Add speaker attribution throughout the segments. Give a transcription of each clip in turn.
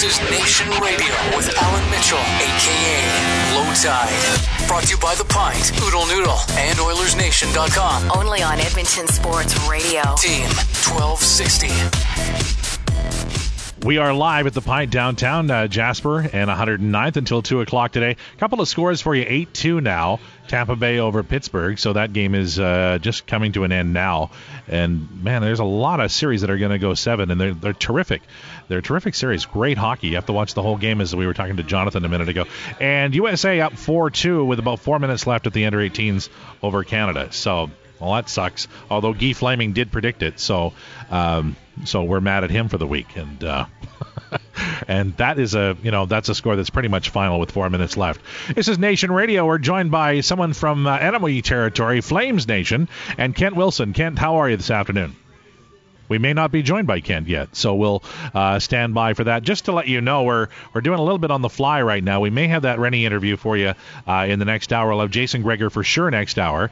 Speaker 1: is Nation Radio with Alan Mitchell, a.k.a. Low Tide. Brought to you by The Pint, Oodle Noodle, and OilersNation.com.
Speaker 2: Only on Edmonton Sports Radio.
Speaker 1: Team 1260.
Speaker 3: We are live at The Pint downtown, Jasper, and 109th until 2 o'clock today. A couple of scores for you, 8-2 now. Tampa Bay over Pittsburgh, so that game is just coming to an end now. And, man, there's a lot of series that are going to go 7, and they're terrific. They're a terrific series. Great hockey. You have to watch the whole game, as we were talking to Jonathan a minute ago. And USA up 4-2 with about 4 minutes left at the under-18s over Canada. So, well, that sucks. Although Guy Flaming did predict it, so we're mad at him for the week. And and that is that's a score that's pretty much final with 4 minutes left. This is Nation Radio. We're joined by someone from enemy territory, Flames Nation, and Kent Wilson. Kent, how are you this afternoon? We may not be joined by Kent yet, so we'll stand by for that. Just to let you know, we're doing a little bit on the fly right now. We may have that Rennie interview for you in the next hour. We'll have Jason Gregor for sure next hour,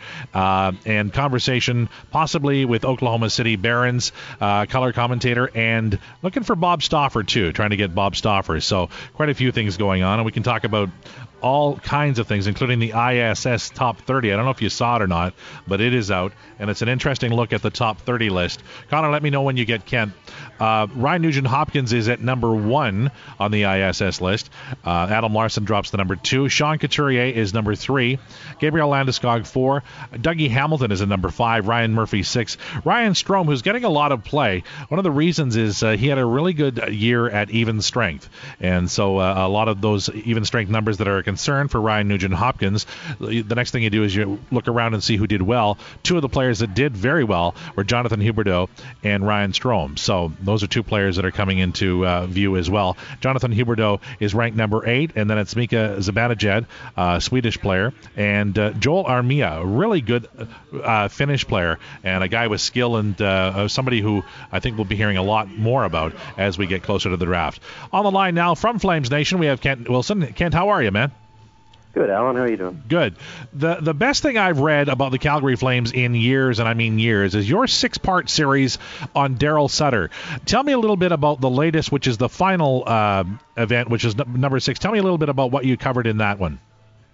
Speaker 3: and conversation possibly with Oklahoma City Barons color commentator, and looking for Bob Stauffer too, trying to get Bob Stauffer. So quite a few things going on, and we can talk about all kinds of things, including the ISS Top 30. I don't know if you saw it or not, but it is out, and it's an interesting look at the Top 30 list. Connor, let me know when you get Kent. Ryan Nugent-Hopkins is at number 1 on the ISS list. Adam Larson drops to number 2. Sean Couturier is number 3. Gabriel Landeskog 4. Dougie Hamilton is at number 5. Ryan Murphy 6. Ryan Strome, who's getting a lot of play. One of the reasons is he had a really good year at even strength, and so a lot of those even strength numbers that are a concern for Ryan Nugent-Hopkins. The next thing you do is you look around and see who did well. Two of the players that did very well were Jonathan Huberdeau and Ryan Strome. So those are two players that are coming into view as well. Jonathan Huberdeau is ranked number 8, and then it's Mika Zibanejad, Swedish player, and Joel Armia, a really good Finnish player, and a guy with skill, and somebody who I think we'll be hearing a lot more about as we get closer to the draft. On the line now from Flames Nation, we have Kent Wilson. Kent, how are you, man?
Speaker 4: Good, Alan. How are you doing?
Speaker 3: Good. The best thing I've read about the Calgary Flames in years, and I mean years, is your 6-part series on Daryl Sutter. Tell me a little bit about the latest, which is the final event, which is number 6. Tell me a little bit about what you covered in that one.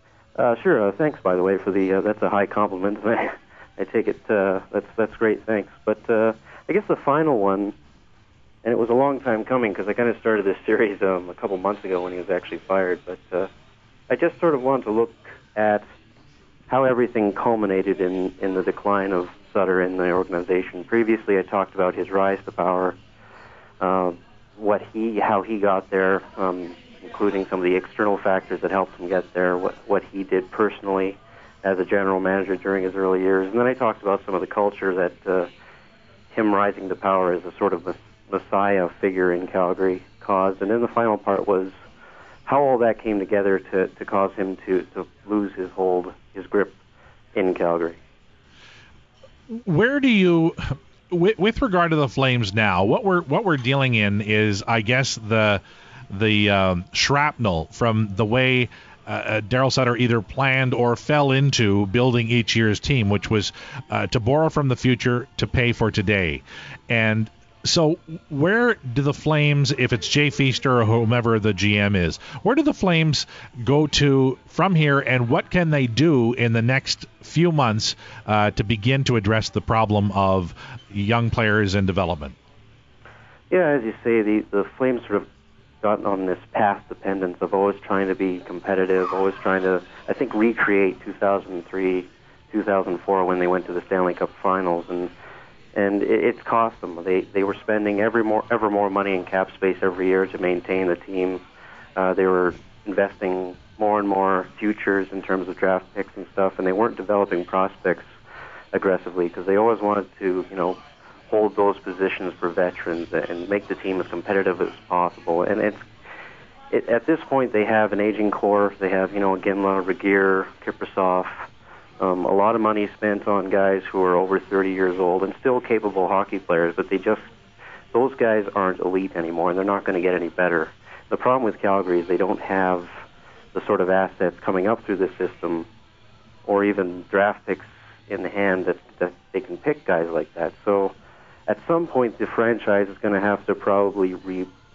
Speaker 4: Sure. Thanks, by the way, for the. That's a high compliment. I take it. That's great. Thanks. But I guess the final one, and it was a long time coming because I kind of started this series a couple months ago when he was actually fired, but. I just sort of want to look at how everything culminated in the decline of Sutter in the organization. Previously, I talked about his rise to power, how he got there, including some of the external factors that helped him get there, what he did personally as a general manager during his early years. And then I talked about some of the culture that him rising to power as a sort of messiah figure in Calgary caused. And then the final part was how all that came together to cause him to lose his hold, his grip in Calgary.
Speaker 3: Where do you, with regard to the Flames now, what we're dealing in is, I guess, the shrapnel from the way Daryl Sutter either planned or fell into building each year's team, which was to borrow from the future to pay for today. And so where do the Flames, if it's Jay Feaster or whomever the GM is, where do the Flames go to from here, and what can they do in the next few months to begin to address the problem of young players and development?
Speaker 4: Yeah, as you say, the Flames sort of gotten on this path dependence of always trying to be competitive, always trying to, I think, recreate 2003, 2004 when they went to the Stanley Cup Finals, and it's cost them. They were spending ever more money in cap space every year to maintain the team. They were investing more and more futures in terms of draft picks and stuff, and they weren't developing prospects aggressively because they always wanted to, hold those positions for veterans and make the team as competitive as possible. And at this point, they have an aging core. They have, Ginla, Regeer, Kiprasov. A lot of money spent on guys who are over 30 years old and still capable hockey players, but those guys aren't elite anymore, and they're not going to get any better. The problem with Calgary is they don't have the sort of assets coming up through the system or even draft picks in the hand that they can pick guys like that. So at some point, the franchise is going to have to probably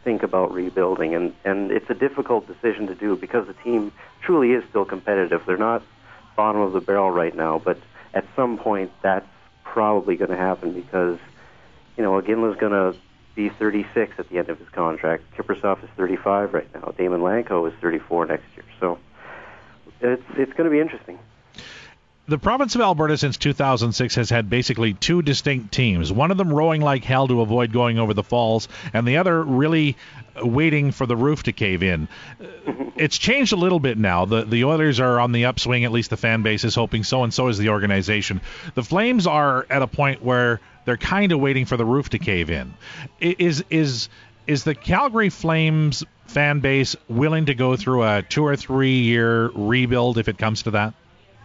Speaker 4: think about rebuilding, and it's a difficult decision to do because the team truly is still competitive. They're not bottom of the barrel right now, but at some point that's probably going to happen because, Iginla's going to be 36 at the end of his contract. Kiprusoff is 35 right now. Damon Lanko is 34 next year. So it's going to be interesting.
Speaker 3: The province of Alberta since 2006 has had basically two distinct teams, one of them rowing like hell to avoid going over the falls, and the other really waiting for the roof to cave in. It's changed a little bit now. The Oilers are on the upswing, at least the fan base is hoping so, and so is the organization. The Flames are at a point where they're kind of waiting for the roof to cave in. Is the Calgary Flames fan base willing to go through a 2 or 3 year rebuild if it comes to that?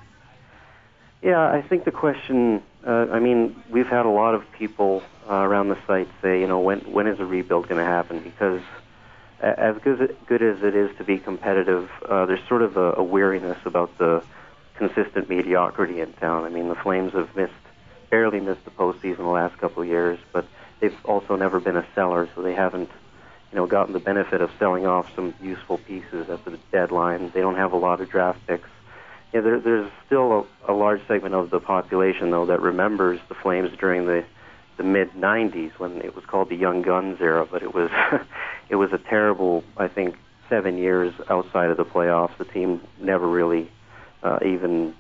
Speaker 4: Yeah, I think the question, we've had a lot of people around the site say, when is a rebuild going to happen? Because as good as it is to be competitive, there's sort of a weariness about the consistent mediocrity in town. I mean, the Flames have barely missed the postseason the last couple of years, but they've also never been a seller, so they haven't, gotten the benefit of selling off some useful pieces at the deadline. They don't have a lot of draft picks. Yeah, there's still a large segment of the population, though, that remembers the Flames during the mid-'90s when it was called the Young Guns era, but it was it was a terrible, I think, 7 years outside of the playoffs. The team never really even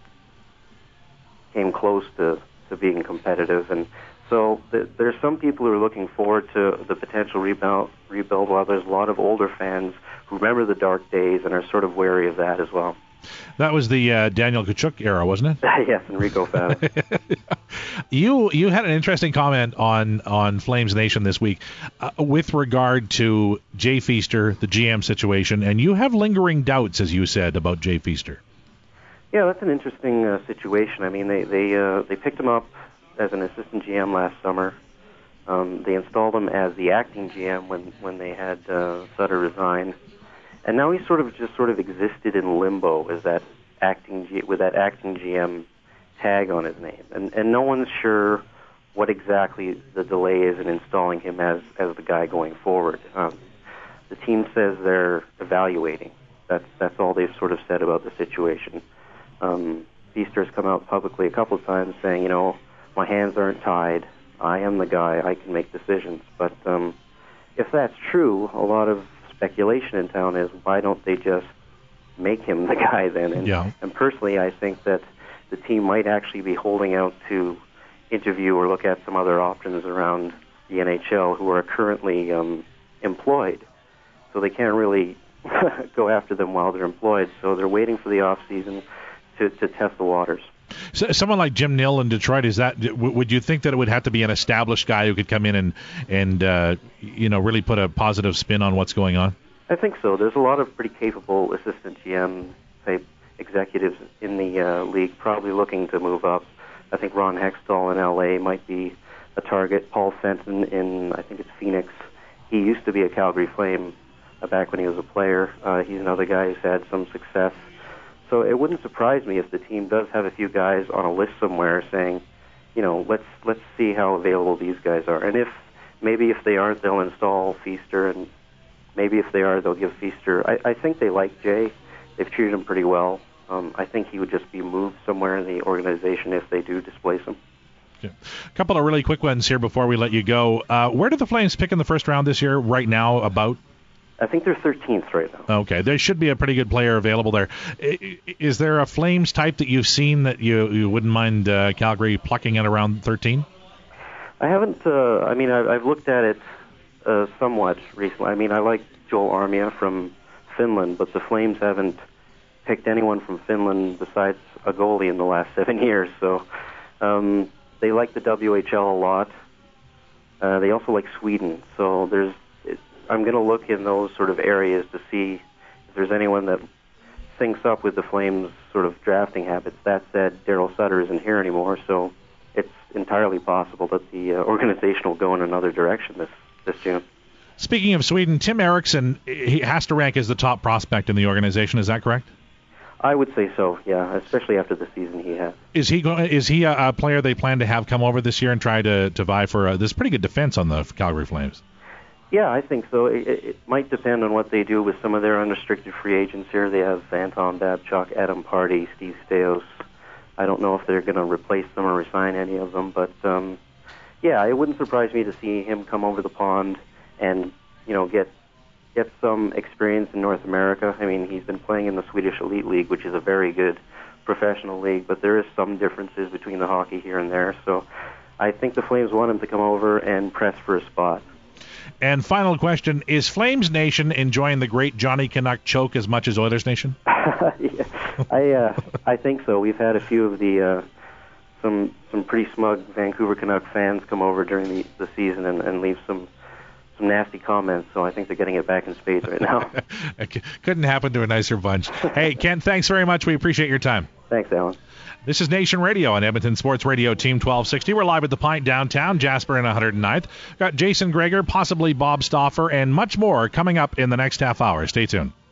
Speaker 4: came close to being competitive, and so there's some people who are looking forward to the potential rebuild, while there's a lot of older fans who remember the dark days and are sort of wary of that as well.
Speaker 3: That was the Daniel Tkachuk era, wasn't it?
Speaker 4: Yes, Enrico Fata.
Speaker 3: You had an interesting comment on Flames Nation this week with regard to Jay Feaster, the GM situation, and you have lingering doubts, as you said, about Jay Feaster.
Speaker 4: Yeah, that's an interesting situation. I mean, they picked him up as an assistant GM last summer. They installed him as the acting GM when they had Sutter resign. And now he sort of existed in limbo as that with that acting GM tag on his name, and no one's sure what exactly the delay is in installing him as the guy going forward. The team says they're evaluating. That's all they've sort of said about the situation. Feaster's come out publicly a couple of times saying, my hands aren't tied. I am the guy. I can make decisions. But if that's true, a lot of speculation in town is, why don't they just make him the guy then? And personally, I think that the team might actually be holding out to interview or look at some other options around the NHL who are currently employed. So they can't really go after them while they're employed. So they're waiting for the off season to test the waters.
Speaker 3: So someone like Jim Nill in Detroit, would you think that it would have to be an established guy who could come in and really put a positive spin on what's going on?
Speaker 4: I think so. There's a lot of pretty capable assistant GM type executives in the league, probably looking to move up. I think Ron Hextall in LA might be a target. Paul Fenton in, I think it's Phoenix. He used to be a Calgary Flame back when he was a player. He's another guy who's had some success. So it wouldn't surprise me if the team does have a few guys on a list somewhere saying, let's see how available these guys are. And if they aren't, they'll install Feaster, and maybe if they are, they'll give Feaster. I think they like Jay. They've treated him pretty well. I think he would just be moved somewhere in the organization if they do displace him.
Speaker 3: Yeah. A couple of really quick ones here before we let you go. Where do the Flames pick in the first round this year right now about?
Speaker 4: I think they're 13th right now.
Speaker 3: Okay, there should be a pretty good player available there. Is there a Flames type that you've seen that you wouldn't mind Calgary plucking at around 13?
Speaker 4: I haven't. I've looked at it somewhat recently. I mean, I like Joel Armia from Finland, but the Flames haven't picked anyone from Finland besides a goalie in the last 7 years. So they like the WHL a lot. They also like Sweden. So I'm going to look in those sort of areas to see if there's anyone that syncs up with the Flames' sort of drafting habits. That said, Daryl Sutter isn't here anymore, so it's entirely possible that the organization will go in another direction this June.
Speaker 3: Speaking of Sweden, Tim Eriksson, he has to rank as the top prospect in the organization. Is that correct?
Speaker 4: I would say so, yeah, especially after the season he had.
Speaker 3: Is he a player they plan to have come over this year and try to vie for this pretty good defense on the Calgary Flames?
Speaker 4: Yeah, I think so. It might depend on what they do with some of their unrestricted free agents here. They have Anton Babchuk, Adam Party, Steve Stais. I don't know if they're going to replace them or resign any of them, but yeah, it wouldn't surprise me to see him come over the pond and get some experience in North America. I mean, he's been playing in the Swedish Elite League, which is a very good professional league, but there is some differences between the hockey here and there. So I think the Flames want him to come over and press for a spot.
Speaker 3: And final question, is Flames Nation enjoying the great Johnny Canuck choke as much as Oilers Nation?
Speaker 4: Yeah, I think so. We've had a few of the some pretty smug Vancouver Canuck fans come over during the season and leave some nasty comments, so I think they're getting it back in spades right now.
Speaker 3: Couldn't happen to a nicer bunch. Hey, Ken, thanks very much. We appreciate your time.
Speaker 4: Thanks, Alan.
Speaker 3: This is Nation Radio on Edmonton Sports Radio Team 1260. We're live at the Pint downtown, Jasper and 109th. Got Jason Gregor, possibly Bob Stauffer, and much more coming up in the next half hour. Stay tuned.